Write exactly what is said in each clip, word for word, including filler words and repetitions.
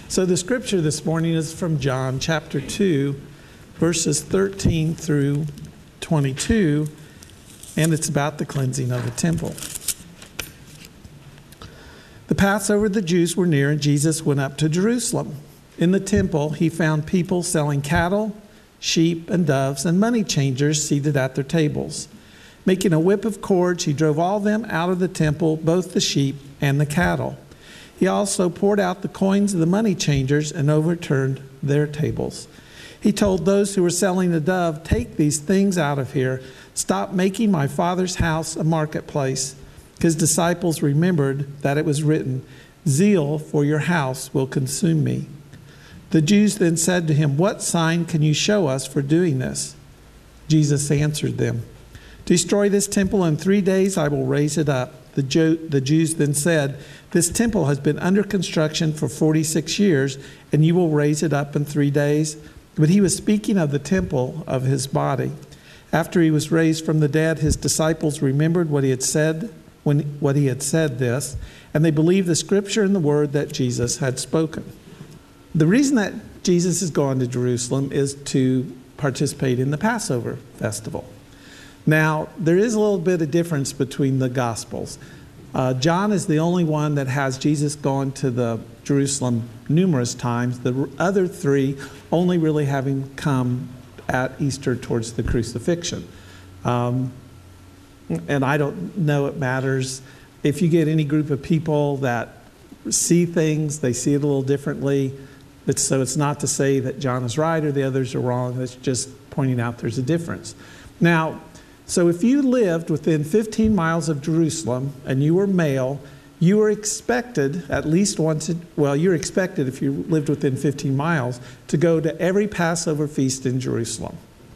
So the scripture this morning is from John chapter two, verses thirteen through twenty-two, and it's about the cleansing of the temple. The Passover of the Jews were near, and Jesus went up to Jerusalem. In the temple, he found people selling cattle, sheep, and doves, and money changers seated at their tables. Making a whip of cords, he drove all them out of the temple, both the sheep and the cattle. He also poured out the coins of the money changers and overturned their tables. He told those who were selling the dove, "Take these things out of here. Stop making my Father's house a marketplace." His disciples remembered that it was written, "Zeal for your house will consume me." The Jews then said to him, "What sign can you show us for doing this?" Jesus answered them, "Destroy this temple, in three days I will raise it up." The, Jew, the Jews then said, "This temple has been under construction for forty-six years, and you will raise it up in three days?" But he was speaking of the temple of his body. After he was raised from the dead, his disciples remembered what he had said when what he had said this, and they believed the scripture and the word that Jesus had spoken. The reason that Jesus is going to Jerusalem is to participate in the Passover festival. Now, there is a little bit of difference between the Gospels. Uh, John is the only one that has Jesus going to the Jerusalem numerous times. The other three only really having come at Easter towards the crucifixion. Um, and I don't know it matters. If you get any group of people that see things, they see it a little differently. It's, so it's not to say that John is right or the others are wrong. It's just pointing out there's a difference. Now, so if you lived within fifteen miles of Jerusalem and you were male, you were expected at least once, well, you're expected if you lived within fifteen miles to go to every Passover feast in Jerusalem.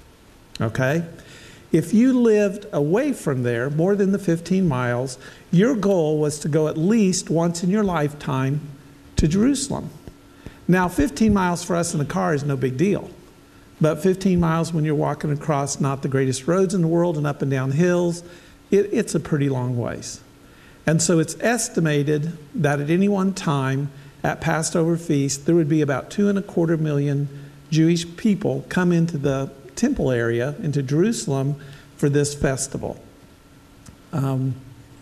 Okay? If you lived away from there, more than the fifteen miles, your goal was to go at least once in your lifetime to Jerusalem. Now, fifteen miles for us in the car is no big deal. But fifteen miles when you're walking across not the greatest roads in the world and up and down hills, it, it's a pretty long ways. And so it's estimated that at any one time at Passover feast, there would be about two and a quarter million Jewish people come into the temple area, into Jerusalem, for this festival. Um,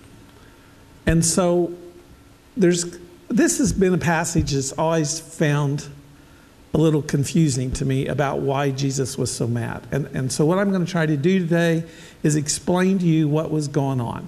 and so there's this has been a passage that's always found a little confusing to me about why Jesus was so mad. And, and so what I'm going to try to do today is explain to you what was going on.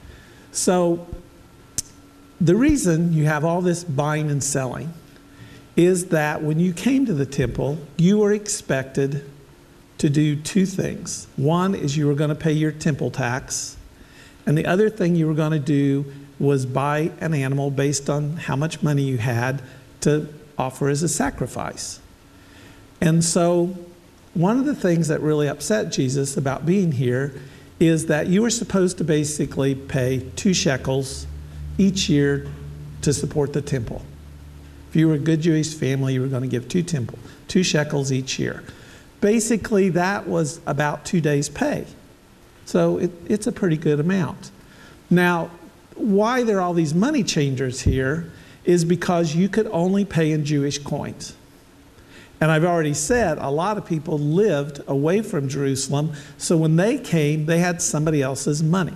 So the reason you have all this buying and selling is that when you came to the temple, you were expected to do two things. One is you were going to pay your temple tax, and the other thing you were going to do was buy an animal based on how much money you had to offer as a sacrifice. And so one of the things that really upset Jesus about being here is that you were supposed to basically pay two shekels each year to support the temple. If you were a good Jewish family, you were going to give two temple, two shekels each year. Basically, that was about two days' pay. So it, it's a pretty good amount. Now, why there are all these money changers here is because you could only pay in Jewish coins. And I've already said a lot of people lived away from Jerusalem, so when they came, they had somebody else's money.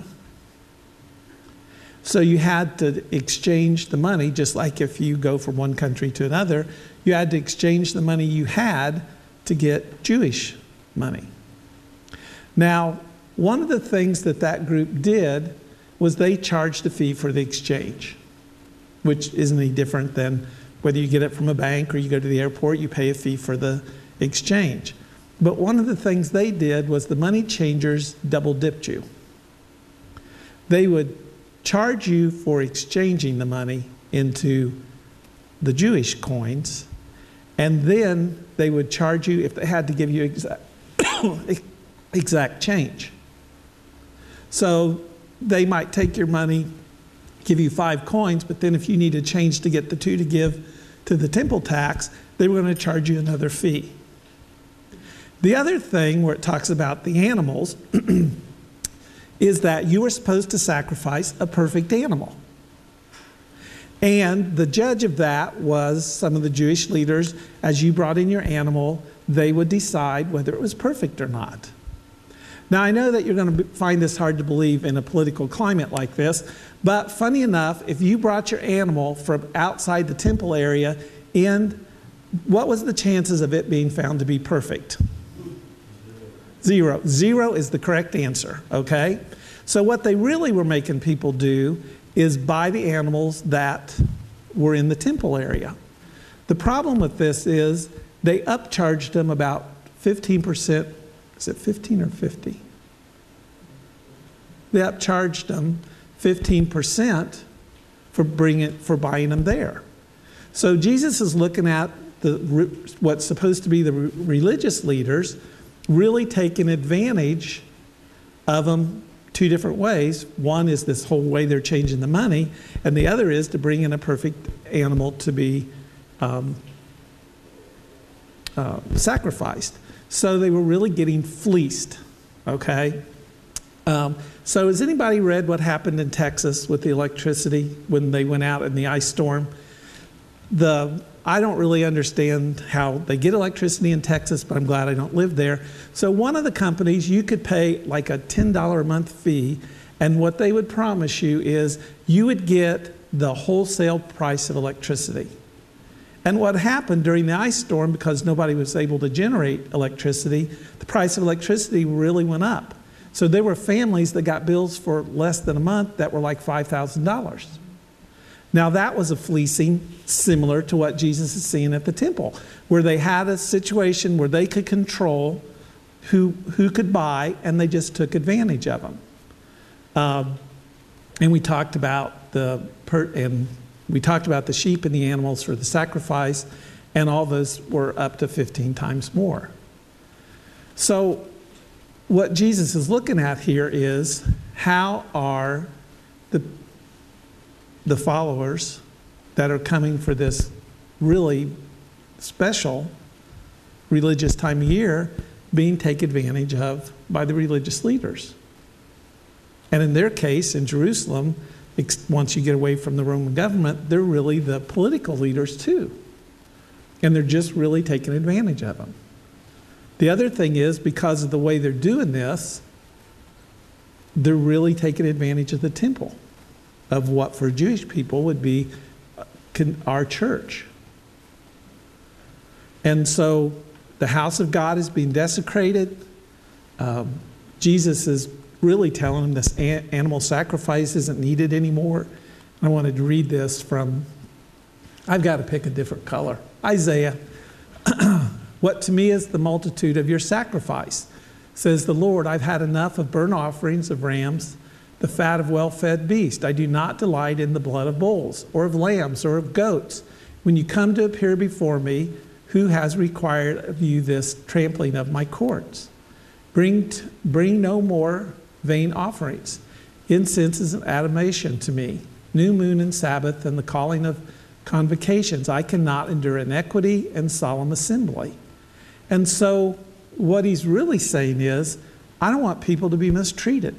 So you had to exchange the money, just like if you go from one country to another, you had to exchange the money you had to get Jewish money. Now, one of the things that that group did was they charged a fee for the exchange, which isn't any different than whether you get it from a bank or you go to the airport, you pay a fee for the exchange. But one of the things they did was the money changers double dipped you. They would charge you for exchanging the money into the Jewish coins, and then they would charge you if they had to give you exact, exact change. So they might take your money, give you five coins, but then if you needed change to get the two to give to the temple tax, they were going to charge you another fee. The other thing where it talks about the animals is that you were supposed to sacrifice a perfect animal. And the judge of that was some of the Jewish leaders. As you brought in your animal, they would decide whether it was perfect or not. Now, I know that you're going to find this hard to believe in a political climate like this, but funny enough, if you brought your animal from outside the temple area in, what was the chances of it being found to be perfect? Zero. Zero is the correct answer, okay? So what they really were making people do is buy the animals that were in the temple area. The problem with this is they upcharged them about fifteen percent. Is it fifteen or fifty? They upcharged them fifteen percent for bringing for buying them there. So Jesus is looking at the what's supposed to be the religious leaders really taking advantage of them two different ways. One is this whole way they're changing the money, and the other is to bring in a perfect animal to be um, uh, sacrificed. So they were really getting fleeced, okay? Um, so has anybody read what happened in Texas with the electricity when they went out in the ice storm? The I don't really understand how they get electricity in Texas, but I'm glad I don't live there. So one of the companies, you could pay like a ten dollars a month fee, and what they would promise you is you would get the wholesale price of electricity. And what happened during the ice storm, because nobody was able to generate electricity, the price of electricity really went up. So there were families that got bills for less than a month that were like five thousand dollars. Now that was a fleecing similar to what Jesus is seeing at the temple, where they had a situation where they could control who, who could buy, and they just took advantage of them. Um, and we talked about the per, and we talked about the sheep and the animals for the sacrifice, and all those were up to fifteen times more. So what Jesus is looking at here is how are the the followers that are coming for this really special religious time of year being taken advantage of by the religious leaders. And in their case, in Jerusalem, once you get away from the Roman government, they're really the political leaders too. And they're just really taking advantage of them. The other thing is, because of the way they're doing this, they're really taking advantage of the temple, of what for Jewish people would be our church. And so the house of God is being desecrated. Um, Jesus is really telling them this animal sacrifice isn't needed anymore. I wanted to read this from, I've got to pick a different color. Isaiah. What to me is the multitude of your sacrifice, says the Lord. I've had enough of burnt offerings of rams, the fat of well-fed beasts. I do not delight in the blood of bulls, or of lambs, or of goats. When you come to appear before me, who has required of you this trampling of my courts? Bring, t- bring no more vain offerings. Incense is an admonition to me. New moon and Sabbath and the calling of convocations. I cannot endure iniquity and solemn assembly. And so what he's really saying is, I don't want people to be mistreated.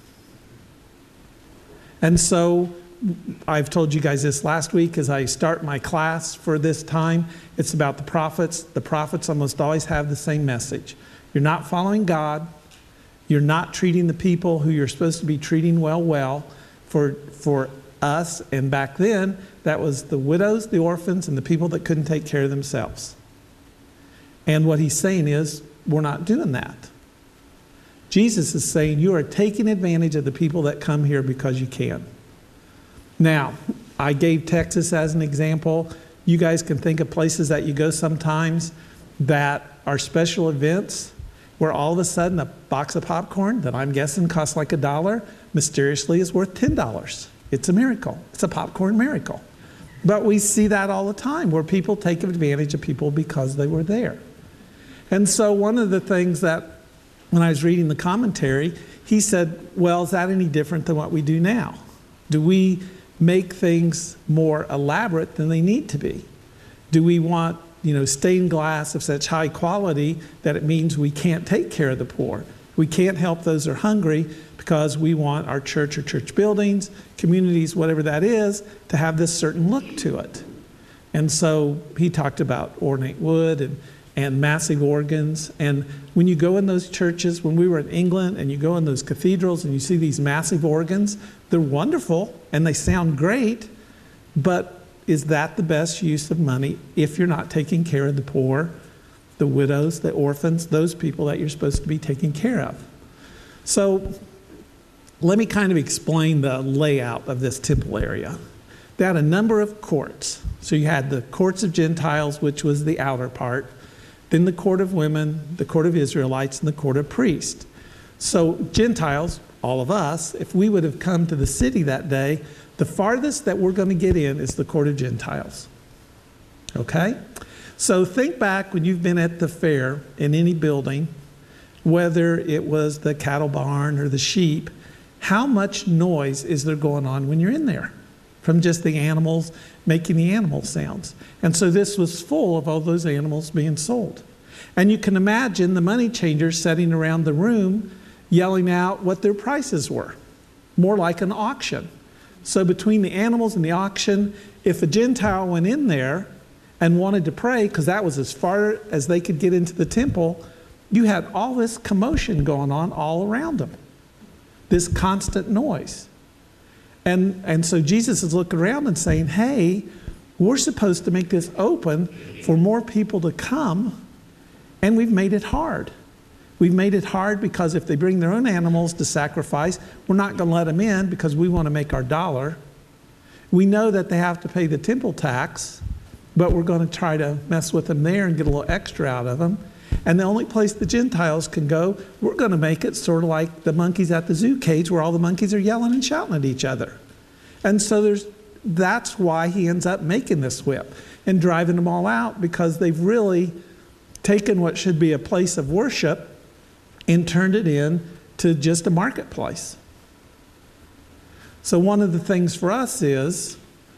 And so I've told you guys this last week as I start my class for this time. It's about the prophets. The prophets almost always have the same message. You're not following God. You're not treating the people who you're supposed to be treating well, well. For, for us, and back then, that was the widows, the orphans, and the people that couldn't take care of themselves. And what he's saying is, we're not doing that. Jesus is saying you are taking advantage of the people that come here because you can. Now, I gave Texas as an example. You guys can think of places that you go sometimes that are special events where all of a sudden a box of popcorn that I'm guessing costs like a dollar mysteriously is worth ten dollars. It's a miracle. It's a popcorn miracle. But we see that all the time where people take advantage of people because they were there. And so one of the things that when I was reading the commentary, he said, well, is that any different than what we do now? Do we make things more elaborate than they need to be? Do we want, you know, stained glass of such high quality that it means we can't take care of the poor? We We can't help those who are hungry because we want our church or church buildings, communities, whatever that is, to have this certain look to it. And so he talked about ornate wood and, and massive organs. And when you go in those churches, when we were in England and you go in those cathedrals and you see these massive organs, they're wonderful and they sound great, but is that the best use of money if you're not taking care of the poor, the widows, the orphans, those people that you're supposed to be taking care of? So let me kind of explain the layout of this temple area. They had a number of courts. So you had the courts of Gentiles, which was the outer part, then the court of women, the court of Israelites, and the court of priests. So Gentiles, all of us, if we would have come to the city that day, the farthest that we're going to get in is the court of Gentiles. Okay? So think back when you've been at the fair in any building, whether it was the cattle barn or the sheep, how much noise is there going on when you're in there from just the animals making the animal sounds? And so this was full of all those animals being sold. And you can imagine the money changers sitting around the room yelling out what their prices were, more like an auction. So between the animals and the auction, if a Gentile went in there and wanted to pray, because that was as far as they could get into the temple, you had all this commotion going on all around them, this constant noise. And, and so Jesus is looking around and saying, hey, we're supposed to make this open for more people to come, and we've made it hard. We've made it hard because if they bring their own animals to sacrifice, we're not going to let them in because we want to make our dollar. We know that they have to pay the temple tax, but we're going to try to mess with them there and get a little extra out of them. And the only place the Gentiles can go, we're going to make it sort of like the monkeys at the zoo cage where all the monkeys are yelling and shouting at each other. And so there's, that's why he ends up making this whip and driving them all out, because they've really taken what should be a place of worship and turned it into just a marketplace. So one of the things for us is,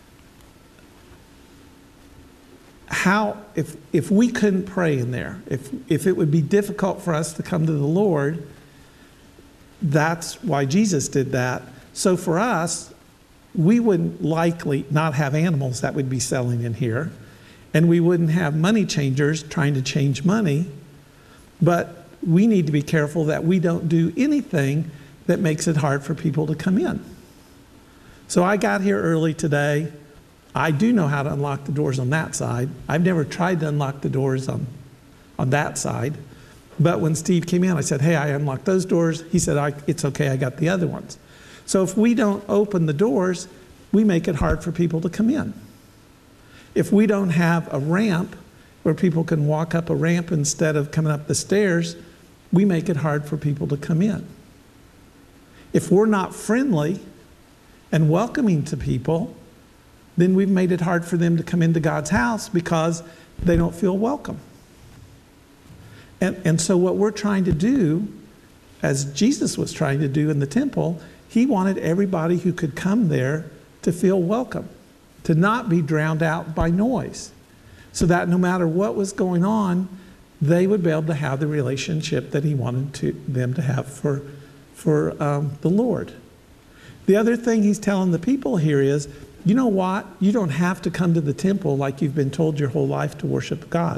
how, if, if we couldn't pray in there, if, if it would be difficult for us to come to the Lord, that's why Jesus did that. So for us, we wouldn't likely not have animals that would be selling in here, and we wouldn't have money changers trying to change money, but we need to be careful that we don't do anything that makes it hard for people to come in. So I got here early today. I do know how to unlock the doors on that side. I've never tried to unlock the doors on, on that side. But when Steve came in, I said, hey, I unlocked those doors. He said, I, it's okay, I got the other ones. So if we don't open the doors, we make it hard for people to come in. If we don't have a ramp where people can walk up a ramp instead of coming up the stairs, we make it hard for people to come in. If we're not friendly and welcoming to people, then we've made it hard for them to come into God's house because they don't feel welcome. And, and so what we're trying to do, as Jesus was trying to do in the temple, he wanted everybody who could come there to feel welcome, to not be drowned out by noise, so that no matter what was going on, they would be able to have the relationship that he wanted to, them to have for, for um, the Lord. The other thing he's telling the people here is, you know what? You don't have to come to the temple like you've been told your whole life to worship God.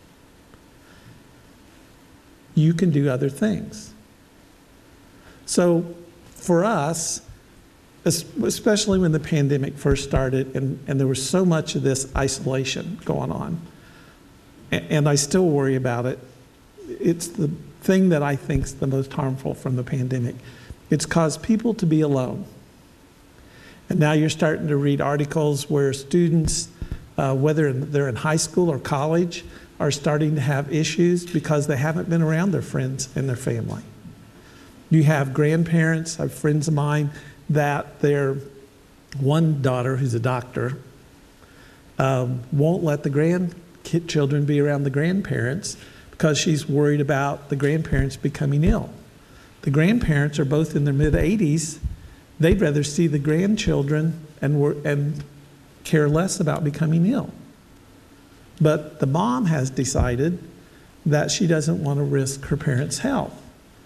You can do other things. So for us, especially when the pandemic first started and, and there was so much of this isolation going on, and, and I still worry about it, it's the thing that I think is the most harmful from the pandemic. It's caused people to be alone. And now you're starting to read articles where students, uh, whether they're in high school or college, are starting to have issues because they haven't been around their friends and their family. You have grandparents, I have friends of mine, that their one daughter, who's a doctor, um, won't let the grandchildren be around the grandparents because she's worried about the grandparents becoming ill. The grandparents are both in their mid eighties. They'd rather see the grandchildren and, wor- and care less about becoming ill. But the mom has decided that she doesn't want to risk her parents' health.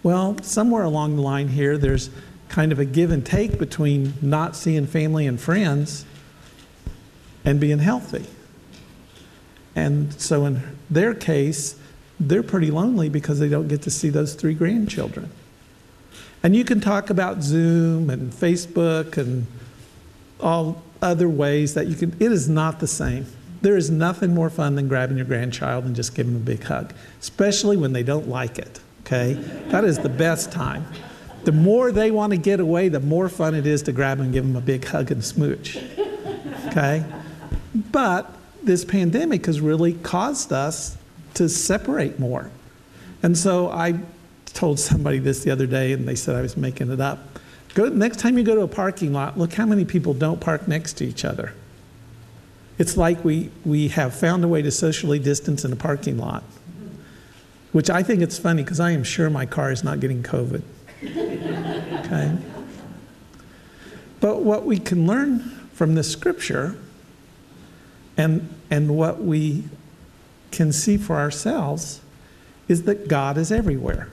Well, somewhere along the line here, there's kind of a give and take between not seeing family and friends and being healthy. And so in their case, they're pretty lonely because they don't get to see those three grandchildren. And you can talk about Zoom and Facebook and all other ways that you can. It is not the same. There is nothing more fun than grabbing your grandchild and just giving them a big hug, especially when they don't like it, okay? That is the best time. The more they want to get away, the more fun it is to grab them and give them a big hug and smooch, okay? But this pandemic has really caused us to separate more. And so I told somebody this the other day, and they said I was making it up. Go, next time you go to a parking lot, look how many people don't park next to each other. It's like we, we have found a way to socially distance in a parking lot, which I think it's funny because I am sure my car is not getting COVID. Okay? But what we can learn from this scripture and, and what we can see for ourselves is that God is everywhere.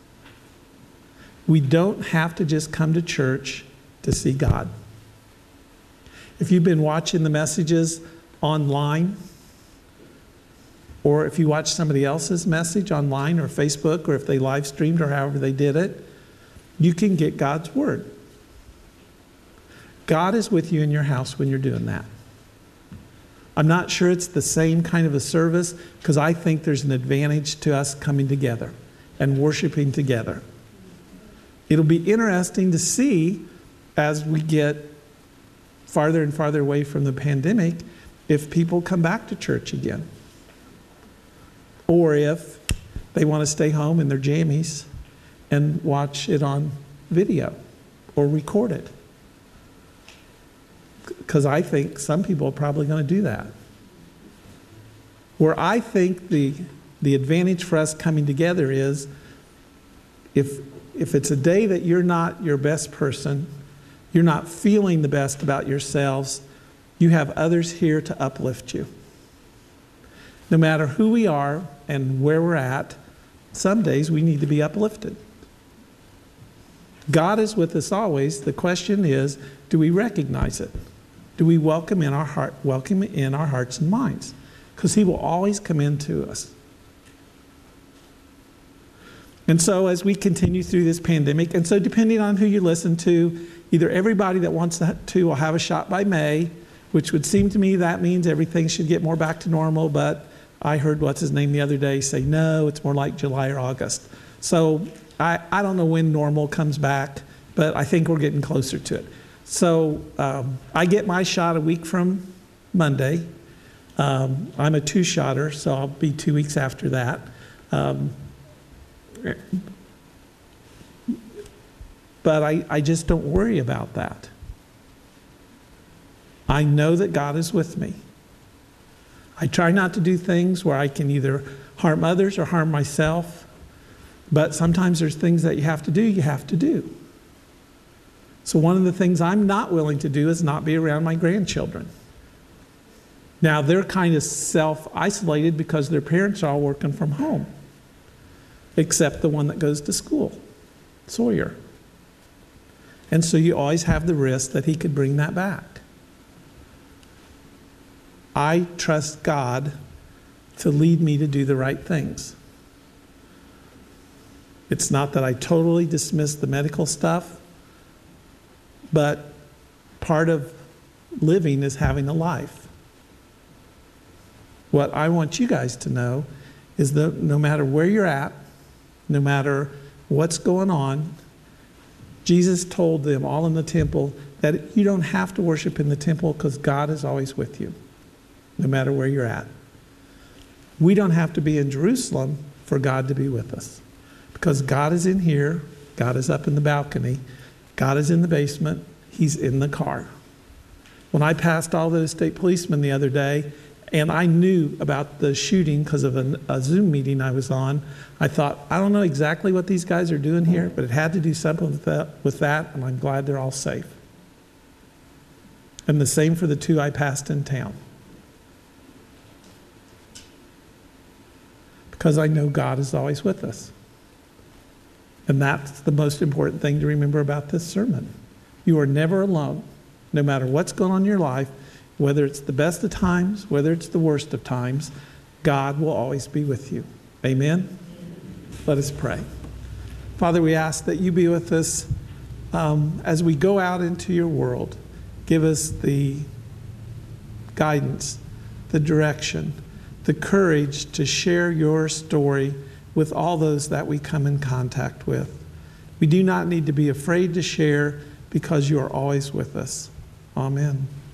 We don't have to just come to church to see God. If you've been watching the messages online, or if you watch somebody else's message online or Facebook, or if they live streamed or however they did it, you can get God's word. God is with you in your house when you're doing that. I'm not sure it's the same kind of a service because I think there's an advantage to us coming together and worshiping together. It'll be interesting to see as we get farther and farther away from the pandemic if people come back to church again. Or if they want to stay home in their jammies and watch it on video or record it. Because I think some people are probably going to do that. Where I think the, the advantage for us coming together is if, if it's a day that you're not your best person, you're not feeling the best about yourselves, you have others here to uplift you. No matter who we are and where we're at, some days we need to be uplifted. God is with us always. The question is, do we recognize it? Do we welcome in our heart, welcome in our hearts and minds? Because He will always come into us. And so as we continue through this pandemic, and so depending on who you listen to, either everybody that wants to will have a shot by May, which would seem to me that means everything should get more back to normal, but I heard what's his name the other day say, no, it's more like July or August. So I, I don't know when normal comes back, but I think we're getting closer to it. So um, I get my shot a week from Monday. Um, I'm a two-shotter, so I'll be two weeks after that. Um, but I, I just don't worry about that. I know that God is with me. I try not to do things where I can either harm others or harm myself, but sometimes there's things that you have to do, you have to do. So one of the things I'm not willing to do is not be around my grandchildren. Now, they're kind of self-isolated because their parents are all working from home, except the one that goes to school, Sawyer. And so you always have the risk that he could bring that back. I trust God to lead me to do the right things. It's not that I totally dismiss the medical stuff, but part of living is having a life. What I want you guys to know is that no matter where you're at, no matter what's going on, Jesus told them all in the temple that you don't have to worship in the temple because God is always with you, no matter where you're at. We don't have to be in Jerusalem for God to be with us because God is in here, God is up in the balcony, God is in the basement, He's in the car. When I passed all the state policemen the other day, and I knew about the shooting because of an, a Zoom meeting I was on, I thought, I don't know exactly what these guys are doing here, but it had to do something with that, with that, and I'm glad they're all safe. And the same for the two I passed in town. Because I know God is always with us. And that's the most important thing to remember about this sermon. You are never alone. No matter what's going on in your life, whether it's the best of times, whether it's the worst of times, God will always be with you. Amen? Let us pray. Father, we ask that you be with us um, as we go out into your world. Give us the guidance, the direction, the courage to share your story with all those that we come in contact with. We do not need to be afraid to share because you are always with us. Amen.